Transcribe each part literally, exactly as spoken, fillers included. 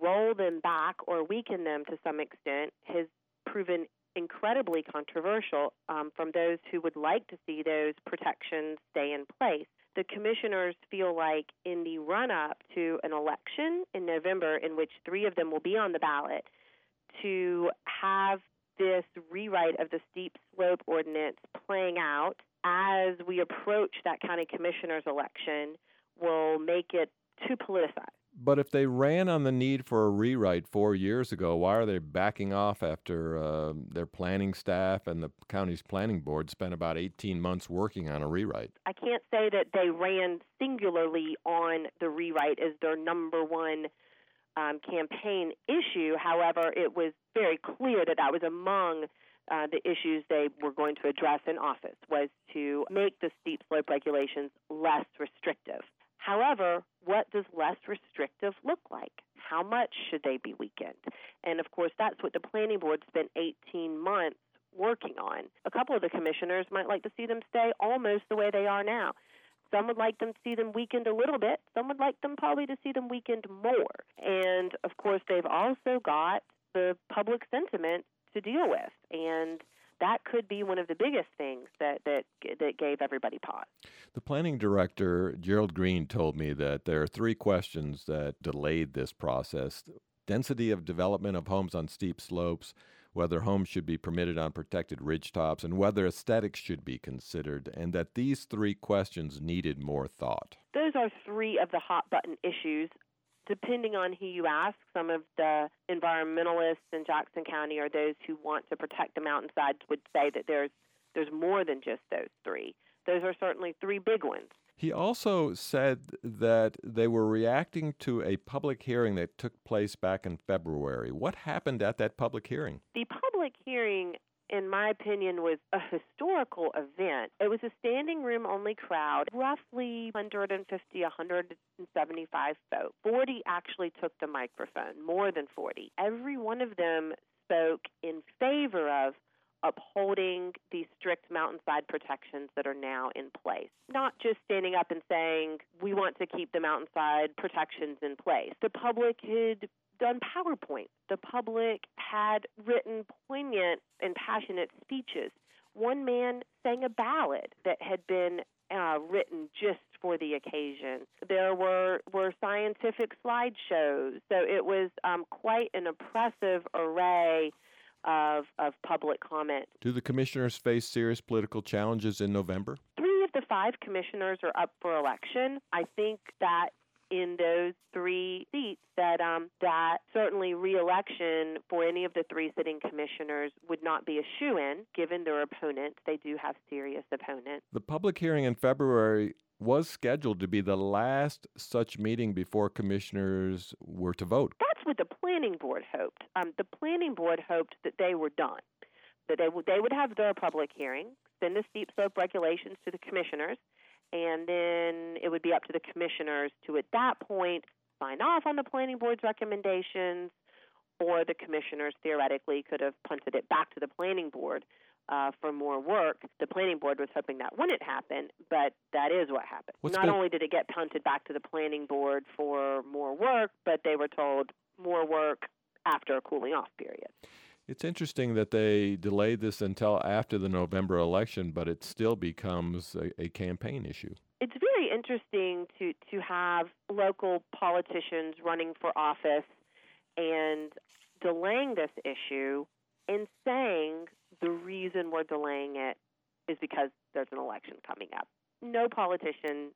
roll them back or weaken them to some extent has proven incredibly controversial um, from those who would like to see those protections stay in place. The commissioners feel like in the run-up to an election in November, in which three of them will be on the ballot, to have this rewrite of the steep slope ordinance playing out as we approach that county commissioners election will make it too politicized. But if they ran on the need for a rewrite four years ago, why are they backing off after uh, their planning staff and the county's planning board spent about eighteen months working on a rewrite? I can't say that they ran singularly on the rewrite as their number one um, campaign issue. However, it was very clear that that was among uh, the issues they were going to address in office, was to make the steep slope regulations less restrictive. However, what does less restrictive look like? How much should they be weakened? And, of course, that's what the planning board spent eighteen months working on. A couple of the commissioners might like to see them stay almost the way they are now. Some would like them to see them weakened a little bit. Some would like them probably to see them weakened more. And, of course, they've also got the public sentiment to deal with. And that could be one of the biggest things that, that that gave everybody pause. The planning director, Gerald Green, told me that there are three questions that delayed this process. Density of development of homes on steep slopes, whether homes should be permitted on protected ridgetops, and whether aesthetics should be considered, and that these three questions needed more thought. Those are three of the hot-button issues. Depending on who you ask, some of the environmentalists in Jackson County or those who want to protect the mountainsides would say that there's there's more than just those three. Those are certainly three big ones. He also said that they were reacting to a public hearing that took place back in February. What happened at that public hearing? The public hearing, in my opinion, was a historical event. It was a standing room only crowd, roughly one hundred fifty, one hundred seventy-five folks. forty actually took the microphone, more than forty. Every one of them spoke in favor of upholding the strict mountainside protections that are now in place. Not just standing up and saying, we want to keep the mountainside protections in place. The public had done PowerPoint. The public had written poignant and passionate speeches. One man sang a ballad that had been uh, written just for the occasion. There were, were scientific slideshows. So it was um, quite an impressive array of, of public comment. Do the commissioners face serious political challenges in November? Three of the five commissioners are up for election. I think that in those three seats that um, that certainly re-election for any of the three sitting commissioners would not be a shoo-in, given their opponents. They do have serious opponents. The public hearing in February was scheduled to be the last such meeting before commissioners were to vote. That's what the planning board hoped. Um, the planning board hoped that they were done, that they, w- they would have their public hearing, send the steep slope regulations to the commissioners, and then it would be up to the commissioners to, at that point, sign off on the planning board's recommendations, or the commissioners theoretically could have punted it back to the planning board uh, for more work. The planning board was hoping that wouldn't happen, but that is what happened. What's Not been... only did it get punted back to the planning board for more work, but they were told more work after a cooling off period. It's interesting that they delayed this until after the November election, but it still becomes a, a campaign issue. It's very interesting to, to have local politicians running for office and delaying this issue and saying the reason we're delaying it is because there's an election coming up. No politician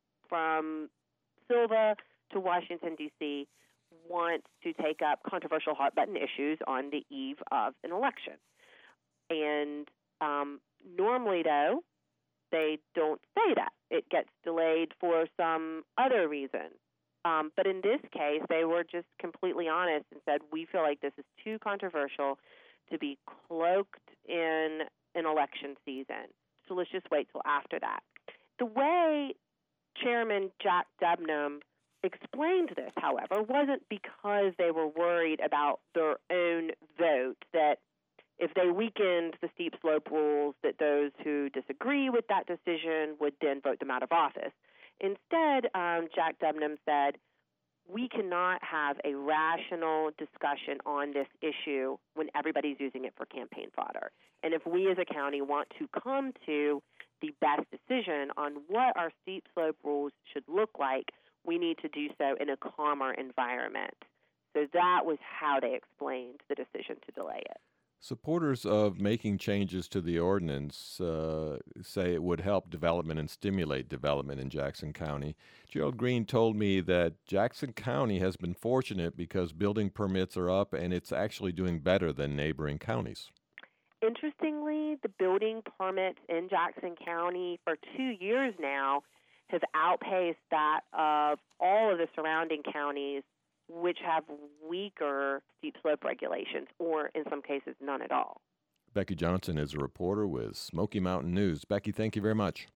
from Silva to Washington, D C wants to take up controversial hot-button issues on the eve of an election. And um, normally, though, they don't say that. It gets delayed for some other reason. Um, but in this case, they were just completely honest and said, we feel like this is too controversial to be cloaked in an election season. So let's just wait till after that. The way Chairman Jack Debnam explained this, however, wasn't because they were worried about their own vote, that if they weakened the steep slope rules, that those who disagree with that decision would then vote them out of office. Instead, um, Jack Debnam said, we cannot have a rational discussion on this issue when everybody's using it for campaign fodder. And if we as a county want to come to the best decision on what our steep slope rules should look like, we need to do so in a calmer environment. So that was how they explained the decision to delay it. Supporters of making changes to the ordinance uh, say it would help development and stimulate development in Jackson County. Gerald Green told me that Jackson County has been fortunate because building permits are up and it's actually doing better than neighboring counties. Interestingly, the building permits in Jackson County for two years now have outpaced that of all of the surrounding counties, which have weaker steep slope regulations, or in some cases, none at all. Becky Johnson is a reporter with Smoky Mountain News. Becky, thank you very much.